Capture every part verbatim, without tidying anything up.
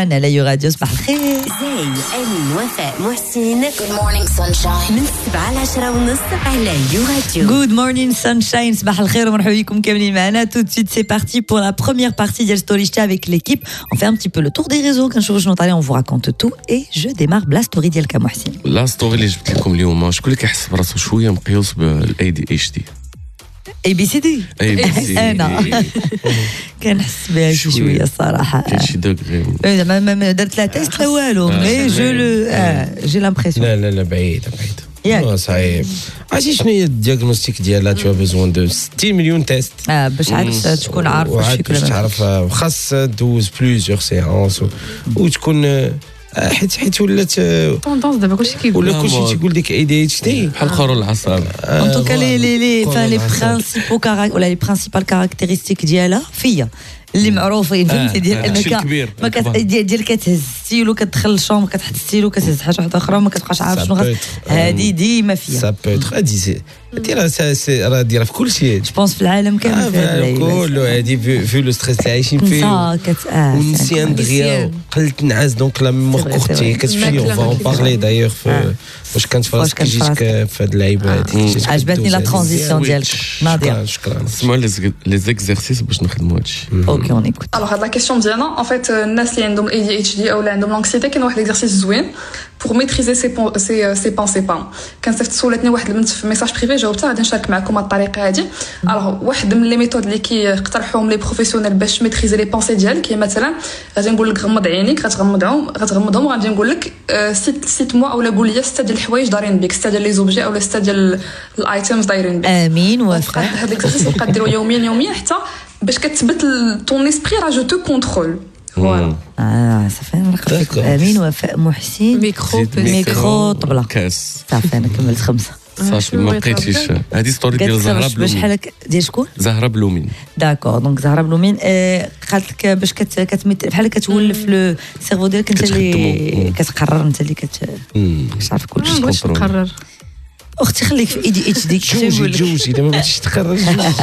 معنا لا راديو. صباح الخير. زي أمين وفاء محسن. Good morning sunshine. من السبعة لعشرة ونص على يو راديو. Good morning sunshine. صباح الخير ومرحبا بكم كاملين معنا. Tout de suite c'est parti pour la première partie ديال ستوريشتا avec l'équipe. On fait un petit peu le tour des réseaux. كنشوفوا شنو طالع, on vous raconte tout et je démarre بلا ستوري ديالك محسن. لا ستوري اللي جبت لكم اليوم, شكون اللي كيحس براسو شويه مقيوس بالاي دي اتش دي؟ اي بي سي دي. انا كنحس بها شي شويه الصراحه. كاين شي دوغري زعما ما درت لا تيست لا والو, مي جو لو جي لامبرسيون. لا لا لا بعيد بعيد ياك صعيب. عرفتي شنو هي الدياغنوستيك ديالها؟ تو بيزون دو ستين مليون تيست اه باش عاد تكون عارف واش باش تعرف, وخاص دوز بليزيور سيونس وتكون حيت حيت ولات طوندونس دابا كلشي كيقول ولا كلشي تيقول لك اي دي اتش دي بحال خرول العصاب. ان توكا لي لي لي فان لي برينسيبو كارا ولا لي برينسيبال كاركتيرستيك ديالها فيا اللي معروفين, فهمتي, ديال انك ما كدير كتهز ستيلو, كتدخل الشوم كتحط ستيلو, كتهز حاجه واحده اخرى وما كتبقاش عارف شنو غادي. هذه ديما فيا سا بوتر هادي ديرها راه ديرها في كل شيء. جو بونس في العالم كامل في هذا كله هذه في لو ستريس اللي عايشين فيه ونسيان دغيا قلت نعاس. دونك لا ميموار كورتي كتمشي اون فون بارلي دايوغ واش كانت في راسك جيتك في هاد اللعيبه هذه. عجبتني لا ترانزيسيون ديالك ناضيه. شكرا. اسمعوا لي زيكزارسيس باش نخدموا هادشي. اوكي اون ايكوت. الوغ هاد لا كيسيون ديالنا ان فيت الناس اللي عندهم اي دي اتش دي او اللي عندهم لانكسيتي كاين واحد ليكزارسيس زوين pour maîtriser ses ses ses pensées pas. كان صيفط سولتني واحد البنت في ميساج بريفي جاوبتها, غادي نشارك معكم هاد الطريقه هادي. الوغ واحد من لي ميثود اللي كيقترحوهم لي بروفيسيونيل باش ميتريزي لي بونسي ديالك هي مثلا غادي نقول لك غمض عينيك, غتغمضهم غتغمضهم وغادي نقول لك سيت سيت موا اولا قول لي سته ديال الحوايج دايرين بك, سته ديال لي زوبجي اولا سته ديال الايتيمز دايرين بك. امين وفاء. هاد ليكزارسيس يبقى ديرو يوميا يوميا حتى باش كتثبت طون اسبري راه جو تو كونترول. فوالا اه صافي. امين وفاء محسن. ميكرو ميكرو طبله كاس صافي. انا كملت خمسه صافي ما بقيتيش. هذه ستوري ديال زهره بلومين. باش حالك ديال شكون؟ زهره بلومين. داكور. دونك زهره بلومين قالت لك باش كتمت بحال كتولف لو سيرفو ديالك انت اللي كتقرر, انت اللي كتعرف كلشي. باش نقرر اختي خليك في اي دي اتش دي. جوجي جوجي اذا ما بغيتيش تقرر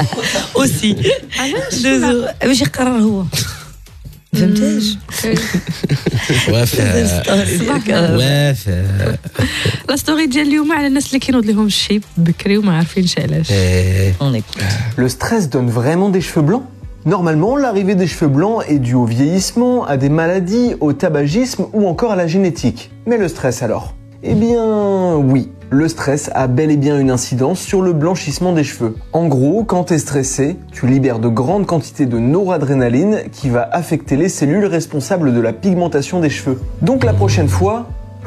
اوسي علاش باش يقرر هو, فهمتيش؟ وافا وافا. لا ستوري ديال اليوم على الناس اللي كينوض لهم الشيب بكري وما عارفينش علاش. Le stress donne vraiment des cheveux blancs? Normalement, l'arrivée des cheveux blancs est due au vieillissement, à des maladies, au tabagisme ou encore à la génétique. Mais le stress alors? Eh bien, oui. Le stress a bel et bien une incidence sur le blanchissement des cheveux. En gros, quand tu es stressé, tu libères de grandes quantités de noradrénaline qui va affecter les cellules responsables de la pigmentation des cheveux. Donc la prochaine fois,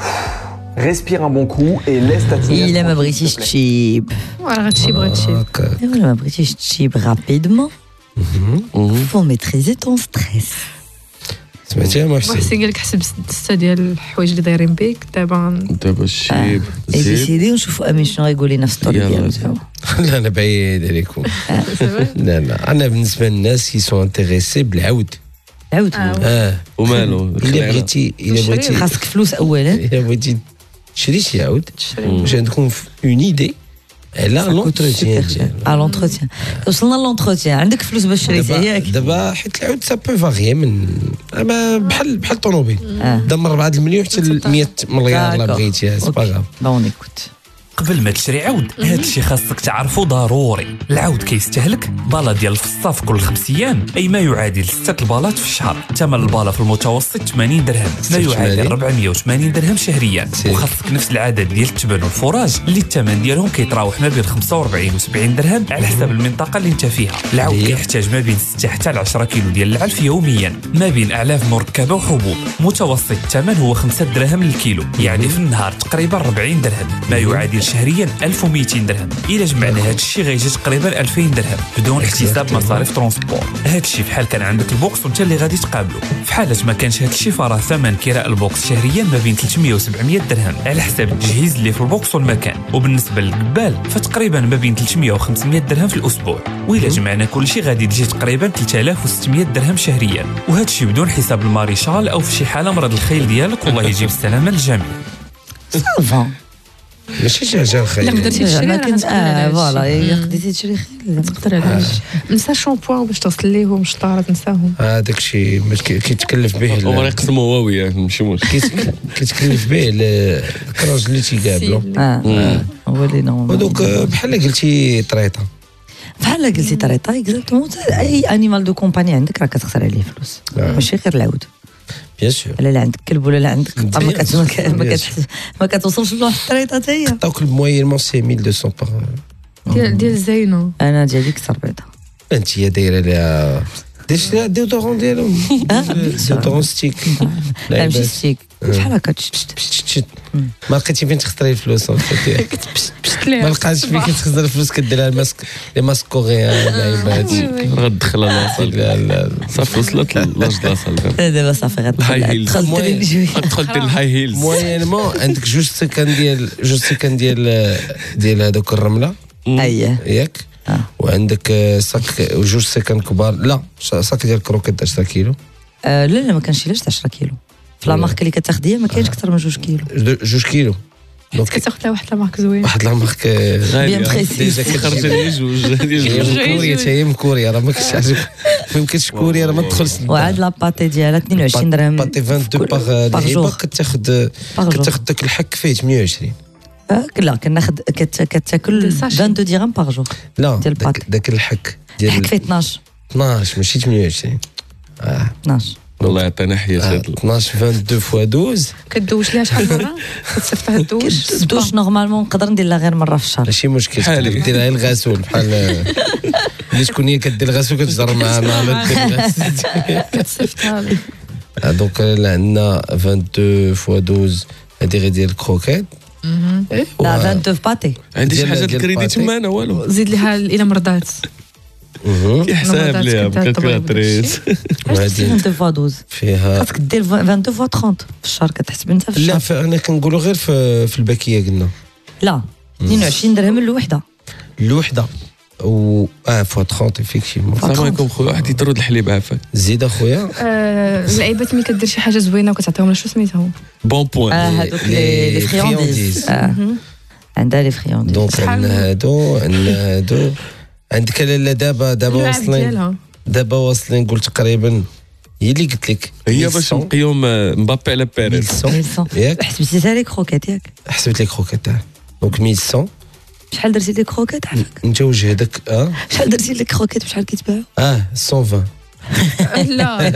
respire un bon coup et laisse ta tignasse. Il aime British cheap. Voilà, غتشيب غتشيب. Il aime British cheap rapidement. Faut maîtriser ton stress. سمعتي محسن؟ محسن قال لك حسب سته ديال الحوايج اللي دايرين بك دابا دابا الشيب اي بي سي دي. ونشوفوا امين شنو غيقول لنا في ستوري ديالو. لا انا بعيد عليكم. لا لا انا بالنسبه للناس كي سون انتريسي بالعود. عاود اه ومالو الا بغيتي الا بغيتي خاصك فلوس اولا. الا بغيتي تشري شي عود باش عندكم اون ايدي على لونتروتيان. على لونتروتيان وصلنا لونتروتيان. عندك فلوس باش تشريها ياك؟ دابا حيت العود سا بو فاريي من بحال بحال الطوموبيل. دمر أربعة المليون حتى ل مية مليار لا بغيتيها. سي با غاف. بون ايكوت. قبل ما تشري عود هاد الشيء خاصك تعرفو ضروري. العود كيستهلك بالا ديال الفصة في كل خمس ايام, اي ما يعادل ستة البالات في الشهر. ثمن البالا في المتوسط ثمانين درهم, ما يعادل أربعمية وثمانين درهم شهريا. وخاصك نفس العدد ديال التبن والفراج اللي الثمن ديالهم كيتراوح ما بين خمسة وأربعين و سبعين درهم على حسب المنطقه اللي انت فيها. العود كيحتاج ما بين ستة حتى ل عشرة كيلو ديال العلف يوميا, ما بين اعلاف مركبه وحبوب. متوسط الثمن هو خمسة دراهم للكيلو, يعني في النهار تقريبا أربعين درهم, ما يعادل شهريا ألف ومئتين درهم. الا جمعنا هذا الشيء غيجي تقريبا ألفين درهم بدون احتساب مصاريف ترونسبور. هذا الشيء بحال كان عندك البوكس وانت اللي غادي تقابله. في حاله ما كانش هذا الشيء فراه ثمن كراء البوكس شهريا ما بين ثلاثمية و سبعمية درهم على حساب التجهيز اللي في البوكس والمكان. وبالنسبه للقبال فتقريبا ما بين ثلاثمية و خمسمية درهم في الاسبوع. والا جمعنا كل شيء غادي تجي تقريبا ثلاثة آلاف وستمية درهم شهريا, وهذا الشيء بدون حساب الماريشال او في شي حاله مرض الخيل ديالك. والله يجيب السلامه للجميع. صافا ماشي شي حاجه خايبه. لا ما درتيش تشري ما كنت اه فوالا قديتي تشري خير تقدر علاش نسى شامبوان باش تغسل ليهم الشطاره تنساهم. هذاك الشيء كيتكلف به هو يقسموا هواويه ماشي مشكل. كيتكلف به الكراج اللي تيقابلوا. اه هو اللي نورمال. ودوك بحال قلتي طريطه بحال قلتي طريطه اكزاكتومون. اي انيمال دو كومباني عندك راه كتخسر عليه فلوس ماشي غير العود. بيان سور لا لا عندك كلب ولا لا عندك قطه ما كت ما ما كتوصلش لواحد الطريطه حتى هي. قطه وكلب موينمون سي ألف ومئتين باغ ديال ديال زينو. انا ديالي كثر بعدا. انت يا دايره لها ديش لها ديودورون ديالهم ديودورون ستيك. لا ماشي ستيك بحال هكا ما لقيتي فين تخسري الفلوس ما لقاش فين كتخسر الفلوس كديرها الماسك لي ماسك كوريان لعيبات غتدخلها لاصال صافي وصلت لاج لاصال دابا صافي غتدخل دخلت الهاي هيلز موينمون عندك جوج سكان ديال جوج سكان ديال ديال هذوك الرمله اييه ياك وعندك صاك وجوج سكان كبار. لا صاك ديال الكروكيت عشرة كيلو. لا لا ما كانش عشرة كيلو في لا مارك اللي كتاخديها ما كاينش اكثر من جوج كيلو. جوج كيلو دونك كتاخذ لها واحد لا مارك زوين واحد لا مارك غاليه ديجا كيخرج لي جوج كوريا حتى هي من كوريا راه ما كتعجب ما يمكنش كوريا راه ما تدخلش. وعاد لاباطي ديالها اثنين وعشرين درهم باتي اثنين وعشرين باغ لعيبه كتاخذ كتاخذ داك الحك فيه ثمانية وعشرين. لا كناخذ كتاكل اثنين وعشرين درهم باغ جور. لا داك الحك ديال الحك فيه اثناش اثناش ماشي ثمانية وعشرين. اه اثناش والله يعطينا حياه. اثناش اثنين وعشرين فوا دوز كدوش ليها شحال مره كتصيفطها الدوش الدوش نورمالمون نقدر ندير لها غير مره في الشهر ماشي مشكل ديرها الغسول بحال اللي شكون هي كدير الغسول كتجر مع مع كتصيفطها دونك عندنا اثنين وعشرين فوا دوز هذه غير ديال الكروكيت. لا اثنين وعشرين في باتي عندي شي حاجه الكريدي تما انا والو زيد ليها الى مرضات كي حساب ليها بكالكولاتريس. اثنين وعشرين فوا دوز فيها خاصك دير اثنين وعشرين فوا ثلاثين في الشهر كتحسب انت في الشهر. لا انا كنقولوا غير في في الباكيه قلنا لا اثنين وعشرين درهم الوحده الوحده و اه فوا ثلاثين ايفيكتيفمون. السلام عليكم خويا واحد يطرد الحليب عافاك زيد اخويا. اللعيبات ملي كدير شي حاجه زوينه وكتعطيهم شو سميتهم بون بوين هذوك لي فريانديز عندها لي فريانديز. دونك عندنا هادو عندنا هادو عندك لالا دابا دابا واصلين دابا واصلين قلت تقريبا هي اللي قلت لك هي باش نقيوم مبابي على بيريز ياك حسبتي لي كروكيت ياك حسبت لي كروكيت دونك ألف ومئتين. شحال درتي لي كروكيت عافاك انت وجهدك اه شحال درتي لي كروكيت بشحال كيتباعوا؟ اه مية وعشرين. لا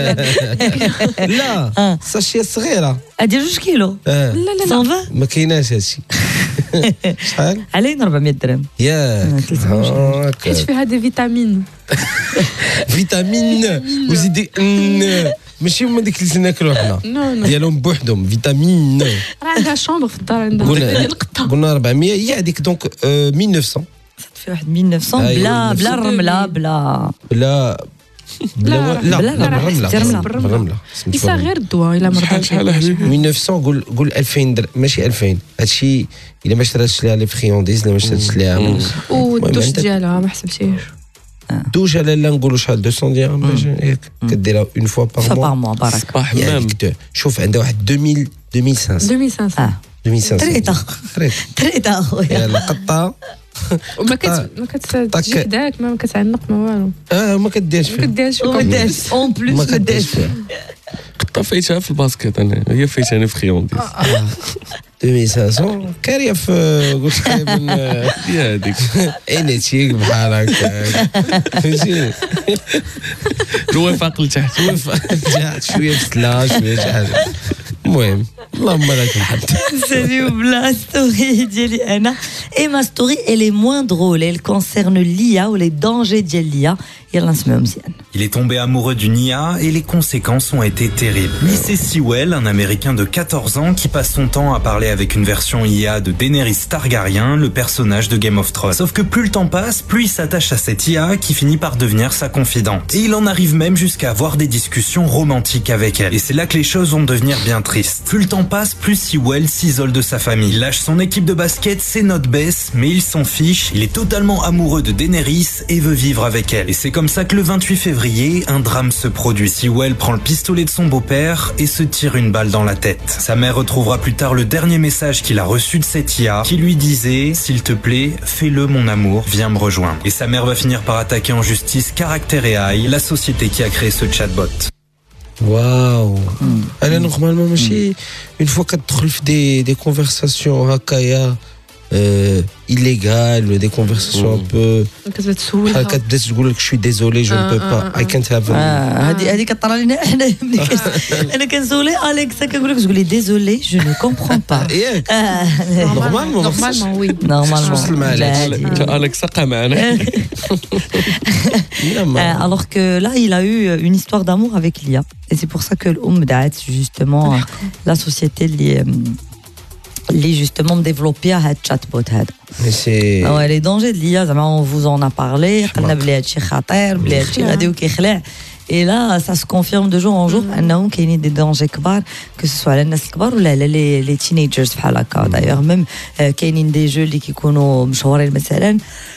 لا ساشيه صغيره هادي جوج كيلو. لا لا مية وعشرين ما كايناش هادشي. شحال علينا أربعمية درهم ياك حيت فيها دي فيتامين فيتامين وزيد ماشي هما ديك اللي تناكلو حنا ديالهم بوحدهم فيتامين. راه عندها شومبر في الدار عندها ديال القطه. قلنا أربعمية هي هذيك دونك ألف وتسعمية. في واحد ألف وتسعمية بلا بلا الرمله بلا بلا لا لا لا بالرمله بالرمله يسا غير الدواء الا مرضى. شحال حبيبي ألف وتسعمية قول قول ألفين در ماشي ألفين هادشي الا ما شراتش ليها لي فريانديز الا ما شراتش ليها والدوش ديالها ما حسبتيش دوش على لا نقولوا شحال مئتين درهم باش ياك كديرها اون فوا باغ موا موا بارك صباح حمام. شوف عندها واحد ألفين ألفين وخمسمية ألفين وخمسمية اه ألفين وخمسمية طريطه طريطه اخويا القطه وما كت ما كتجيش حداك ما كتعنق ما والو. اه ما كديرش ما فيها كديرش ما داش اون بليس ما داش قطه فايتها في الباسكيت انا هي فايتاني في خيونديز ألفين وخمسمية كاريه في قلت تقريبا هي هذيك انيتيك بحال هكا فهمتي الوفاق لتحت شويه بسلا شويه شي حاجه المهم اللهم لك الحمد. Salut بلا ستوري ديالي انا اي ما ستوري elle est moins drôle elle concerne l'I A ou les dangers ديال l'I A يلا نسمعوا مزيان. Il est tombé amoureux d'une I A et les conséquences ont été terribles. Lycée Sewell, un Américain de quatorze ans qui passe son temps à parler avec une version I A de Daenerys Targaryen, le personnage de Game of Thrones. Sauf que plus le temps passe, plus il s'attache à cette I A qui finit par devenir sa confidente. Et il en arrive même jusqu'à avoir des discussions romantiques avec elle. Et c'est là que les choses vont devenir bien tristes. Plus le temps passe, plus Sewell s'isole de sa famille. Il lâche son équipe de basket, ses notes baissent, mais il s'en fiche. Il est totalement amoureux de Daenerys et veut vivre avec elle. Et c'est comme ça que le vingt-huit février février, un drame se produit. Sewell prend le pistolet de son beau-père et se tire une balle dans la tête. Sa mère retrouvera plus tard le dernier message qu'il a reçu de cette I A qui lui disait « S'il te plaît, fais-le mon amour, viens me rejoindre ». Et sa mère va finir par attaquer en justice Character A I, la société qui a créé ce chatbot. واو انا نورمالمون ماشي اون فوا كتدخل في دي دي كونفرساسيون هكايا illégales, des conversations un peu كتبتسولها كتبدا تقول لك شوي ديزولي جو نو با اي كانت هاف هذه هذه كطرى لنا احنا انا كنسولي اليكسا كنقول لك تقول لي ديزولي جو نو كومبرون با ياك نورمالمون نورمالمون وي نورمالمون اليكسا قا معنا. Alors que là, il a eu une histoire d'amour avec l'I A. Et c'est pour ça que l'Oum Daat, justement, la société, اللي justement développé هاد chatbot هذا. سي اه لي دونجي ديال ليا زعما اون فوز اون ا بارلي قلنا بلي هادشي خطير بلي هادشي غادي وكيخلع. Et là, ça se confirme de jour en jour انهم كاينين دي دونجي كبار que ce soit على الناس الكبار ولا على لي لي تينيجرز بحال هكا. دايوغ ميم كاينين دي جو اللي كيكونوا مشهورين مثلا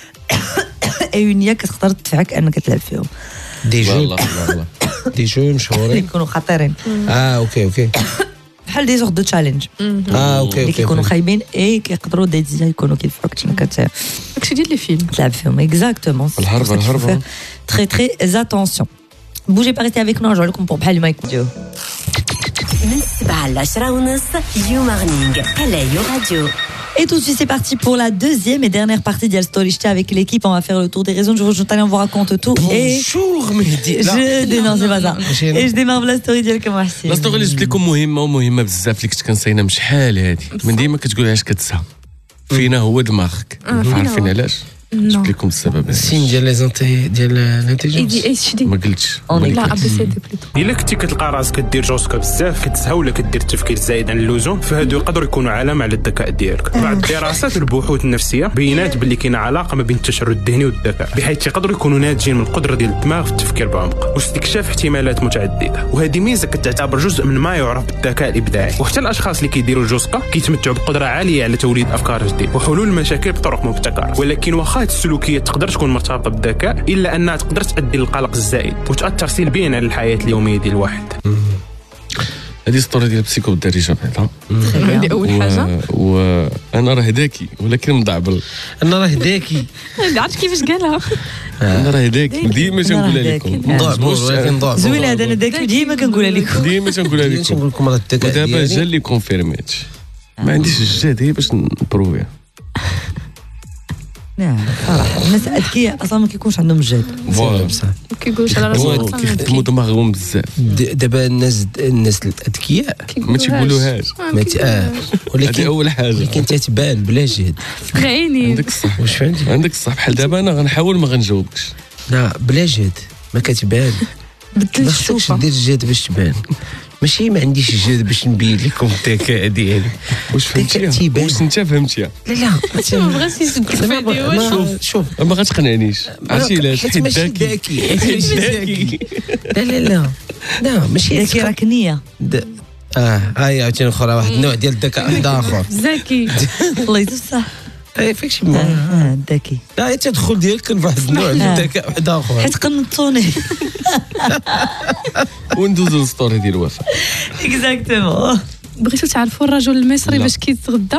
اي اون اي كتقدر تدفعك انك تلعب فيهم. دي جو دي جو مشهورين يكونوا خطيرين. اه اوكي اوكي بحال دي زور دو تشالنج اه اوكي اللي كيكونوا خايبين اي كيقدروا دي ديزا يكونوا كيدفعوك انك داكشي ديال لي فيلم تلعب فيهم اكزاكتومون. الهربه الهربه تري تري اتونسيون. بوجي با ريتي افيك نو نرجعوا لكم بحال ما يكونوا من السبعة لعشرة ونص يو مارنينغ على يو راديو. Et tout de suite, c'est parti pour la deuxième et dernière partie d'Yal Story. J'étais avec l'équipe, on va faire le tour des raisons. Je vous on vous raconte tout. Bonjour, Mehdi. Je dénonce, c'est pas ça. Et je démarre la story ديالك محسن. لا ستوري اللي جبت لكم مهمه ومهمه بزاف اللي كنت كنسينا من شحال هذه من ديما كتقولهاش كتسها فينا هو دماغك. عارفين علاش؟ جبت لكم السبب. السين ديال لي زانتي ديال الانتيجنس ما قلتش لا ابي سي دي بليتو. الا كنتي كتلقى راسك كدير جوسكا بزاف كتسهى ولا كدير التفكير زايد عن اللزوم فهادو يقدروا يكونوا علامه على الذكاء ديالك. بعض الدراسات والبحوث النفسيه بينات باللي كاينه علاقه ما بين التشرد الذهني والذكاء بحيث يقدروا يكونوا ناتجين من القدره ديال الدماغ في التفكير بعمق واستكشاف احتمالات متعدده. وهذه ميزه كتعتبر جزء من ما يعرف بالذكاء الابداعي. وحتى الاشخاص اللي كيديروا الجوسكا كيتمتعوا بقدره عاليه على توليد افكار جديده وحلول المشاكل بطرق مبتكره. ولكن واخا هذه السلوكيات تقدر تكون مرتبطه بالذكاء الا انها تقدر تؤدي للقلق الزائد وتاثر سلبيا على الحياه اليوميه ديال الواحد. هذه ستوري ديال البسيكو بالدارجه بعدا. هذه اول حاجه. وانا راه ذكي ولكن مضعبل. انا راه ذكي عرفت كيفاش قالها. انا راه ذكي ديما تنقولها لكم. مضعبل ولكن ضعف. زوين هذا انا ذكي ديما كنقولها لكم. ديما تنقولها لكم. تنقول لكم راه الذكاء ودابا جا اللي كونفيرميت ما عنديش الجهد هي باش نبروفيها. نعم صراحه الناس اذكياء اصلا ما كيكونش عندهم الجهد. فوالا ما كيقولش على راسهم كيخدموا دماغهم بزاف. دابا الناس الناس الاذكياء ما تيقولوهاش اه ولكن هذه اول حاجه ولكن تتبان بلا جهد. عيني عندك الصح. واش فهمتي عندك الصح بحال دابا انا غنحاول ما غنجاوبكش. لا بلا جهد ما كتبان. بدل خصك الشوفه دير الجهد باش تبان. ماشي ما عنديش الجهد باش نبين لكم الذكاء ديالي. واش فهمتيها واش انت فهمتيها؟ لا لا ما بغاش يسد شوف شوف ما غتقنعنيش. عرفتي علاش؟ حيت ماشي ذكي. ذكي لا لا لا لا ماشي ذكي راك نيه. اه هاي عاوتاني اخرى واحد النوع ديال الذكاء واحد اخر. ذكي الله يصح. اي فيك شي ما اه ذكي. لا حتى تدخل ديالك كان واحد النوع ديال الذكاء واحد اخر. حيت قنطوني. وندوزو للستوري ديال وفاء. اكزاكتومون. بغيتو تعرفوا الرجل المصري باش كيتغدى؟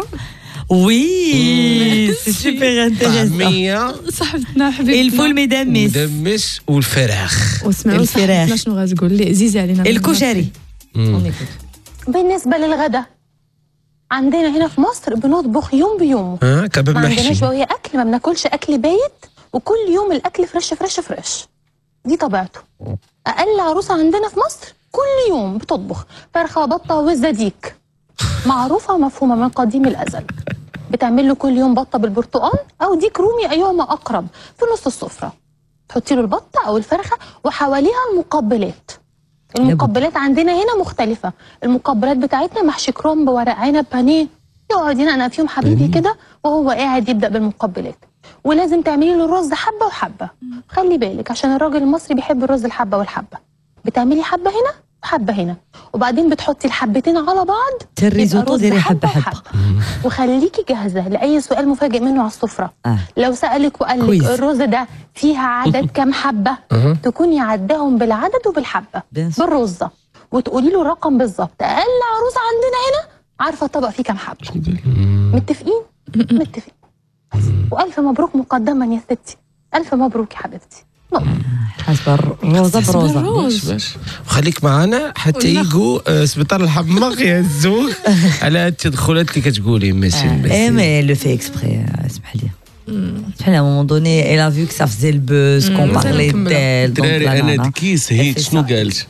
وي سي سوبر انتريسون. طعميه صاحبتنا حبيبتنا الفول مدمس مدمس والفراخ. وسمعوا صاحبتنا شنو غتقول لي عزيزه علينا الكشري. بالنسبه للغدا عندنا هنا في مصر بنطبخ يوم بيوم. اه كباب محشي. ما عندناش بقى اكل ما بناكلش اكل بايت وكل يوم الاكل فريش فريش فريش. دي طبيعته. اقل عروسه عندنا في مصر كل يوم بتطبخ فرخه بطه وزديك. معروفه ومفهومه من قديم الازل. بتعمل له كل يوم بطه بالبرتقال او ديك رومي ايهما اقرب في نص السفره. تحطي له البطه او الفرخه وحواليها المقبلات. المقبلات عندنا هنا مختلفه. المقبلات بتاعتنا محشي كرنب ورق عنب بانيه. يقعد ينقنق فيهم حبيبي كده وهو قاعد يبدا بالمقبلات. ولازم تعملي له الرز حبه وحبه. خلي بالك عشان الراجل المصري بيحب الرز الحبه والحبه. بتعملي حبه هنا حبه هنا، وبعدين بتحطي الحبتين على بعض الريزوتو ديري حبه حبه, حبة. وخليكي جاهزه لاي سؤال مفاجئ منه على السفره. آه. لو سالك وقال لك الرز ده فيها عدد كام حبه تكوني عداهم بالعدد وبالحبه بالرزه وتقولي له رقم بالظبط. اقل عروسه عندنا هنا عارفه الطبق فيه كام حبه. متفقين؟ متفقين. والف مبروك مقدما يا ستي، الف مبروك يا حبيبتي. حسب روزه بروزه. وخليك معنا حتى يجوا سبيطار الحماق يهزوك على التدخلات اللي كتقولي ماشي. اي مي لو في اكسبري اسمح لي. À un moment donné, elle a vu que ça faisait le buzz, qu'on parlait d'elle. دراري انا دكيس هيك شنو قالت؟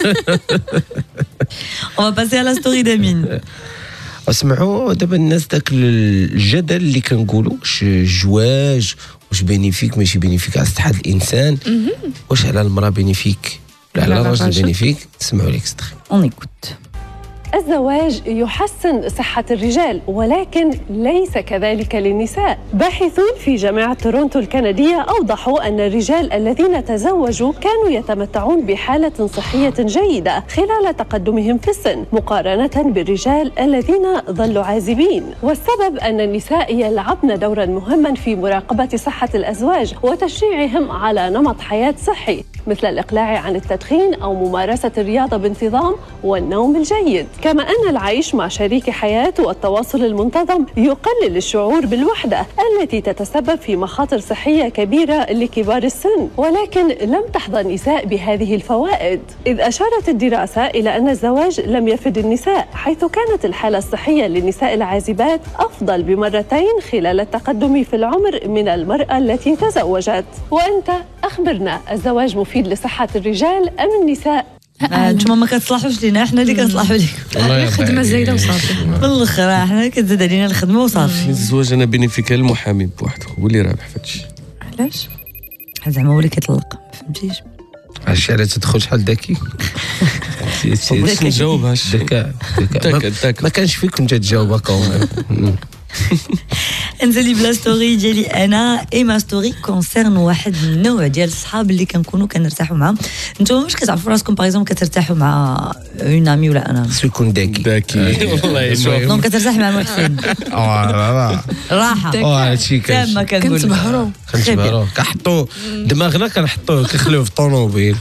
On va passer à la story d'Amine. اسمعوا دابا الناس داك الجدل اللي كنقولوا واش الجواج واش بينيفيك ماشي بينيفيك على صحة الانسان، واش على المراه بينيفيك ولا على الراجل بينيفيك. اسمعوا ليكستري. On écoute. الزواج يحسن صحة الرجال ولكن ليس كذلك للنساء. باحثون في جامعة تورونتو الكندية أوضحوا أن الرجال الذين تزوجوا كانوا يتمتعون بحالة صحية جيدة خلال تقدمهم في السن مقارنة بالرجال الذين ظلوا عازبين، والسبب أن النساء يلعبن دورا مهما في مراقبة صحة الأزواج وتشجيعهم على نمط حياة صحي مثل الإقلاع عن التدخين أو ممارسة الرياضة بانتظام والنوم الجيد. كما أن العيش مع شريك حياة والتواصل المنتظم يقلل الشعور بالوحدة التي تتسبب في مخاطر صحية كبيرة لكبار السن. ولكن لم تحظى النساء بهذه الفوائد، إذ أشارت الدراسة إلى أن الزواج لم يفد النساء، حيث كانت الحالة الصحية للنساء العازبات أفضل بمرتين خلال التقدم في العمر من المرأة التي تزوجت. وأنت أخبرنا، الزواج مفيد لصحة الرجال أم النساء؟ انتم ما كتصلحوش لينا، احنا اللي كنصلحوا لكم. الخدمه زايده وصافي. بالاخر احنا كتزاد علينا الخدمه وصافي. الزواج انا بينيفيك المحامي بوحده هو اللي رابح في هادشي. علاش؟ زعما هو اللي كيطلق، ما فهمتيش. علاش على تدخل شحال ذكي؟ باش نجاوب هاش ذكاء ذكاء ما كانش فيك كنت تجاوب هكا. انزلي بلا ستوري ديالي انا اي ما ستوري كونسيرن واحد النوع ديال الصحاب اللي كنكونوا كنرتاحوا معاهم. نتوما واش كتعرفوا راسكم باغ اكزومبل كترتاحوا مع اون امي ولا انا سو يكون ذكي ذكي والله شوف دونك كترتاح مع محسن اه راحه اه هادشي كما كنقول كنتبهروا كنتبهروا كنحطوا دماغنا كنحطوه كنخليوه في الطوموبيل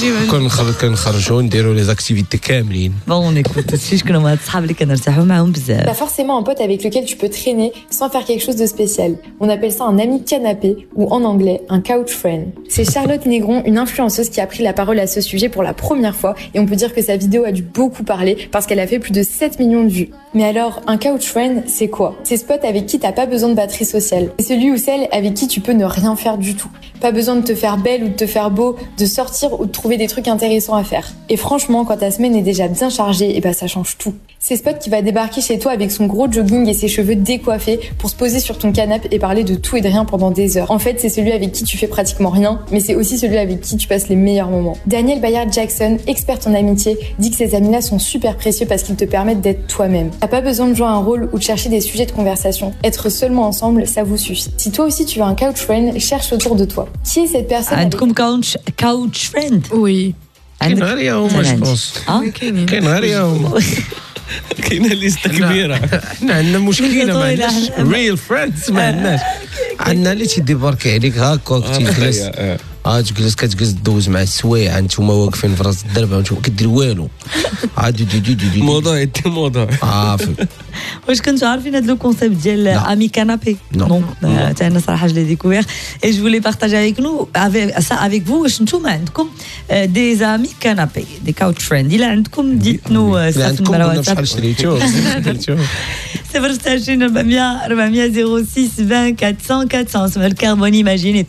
كنخرجوا نديروا لي زاكتيفيتي كاملين. بون ايكوت شي شكون هما الصحاب اللي كنرتاحوا معاهم بزاف. T'as forcément un pote avec lequel tu peux traîner sans faire quelque chose de spécial. On appelle ça un ami canapé ou en anglais un couch friend. C'est Charlotte Négron, une influenceuse qui a pris la parole à ce sujet pour la première fois et on peut dire que sa vidéo a dû beaucoup parler parce qu'elle a fait plus de sept millions de vues. Mais alors, un couch friend, c'est quoi? C'est ce pote avec qui t'as pas besoin de batterie sociale. C'est celui ou celle avec qui tu peux ne rien faire du tout. Pas besoin de te faire belle ou de te faire beau, de sortir ou de trouver des trucs intéressants à faire. Et franchement, quand ta semaine est déjà bien chargée, et ben ça change tout. C'est ce pote qui va débarquer chez toi avec son gros jogging et ses cheveux décoiffés pour se poser sur ton canapé et parler de tout et de rien pendant des heures. En fait, c'est celui avec qui tu fais pratiquement rien, mais c'est aussi celui avec qui tu passes les meilleurs moments. Danielle Bayard-Jackson, experte en amitié, dit que ces amis-là sont super précieux parce qu'ils te permettent d'être toi-même. T'as pas besoin de jouer un rôle ou de chercher des sujets de conversation. Être seulement ensemble, ça vous suffit. Si toi aussi tu veux un couch friend, cherche autour de toi. Qui est cette personne? عندكم couch couch friend؟ Oui. كاين غير يا هما جوبونس. كاين غير يا هما. كاينه ليست كبيره. احنا عندنا مشكله ما عندناش ريل فريندز، ما عندناش. عندنا اللي تيديباركي عليك هكا تيجلس اه تجلس كتجلس دوز مع السوايع انتوما واقفين في راس الدرب انتوما كدير والو عاد دي دي دي موضوع يدي موضوع عافي. واش كنتو عارفين هذا لو كونسيبت ديال امي كانابي؟ نو حتى انا صراحه جو لي ديكوفير اي جو فولي بارطاجي افيك نو سا افيك فو. واش نتوما عندكم دي زامي كانابي دي كاوتش فريند؟ الا عندكم ديتنو عندكم شحال شريتو صفر ستة وعشرين أربعمية أربعمية صفر ستة عشرين أربعمية أربعمية عشرين أربعمية اسمها الكربون ايماجين.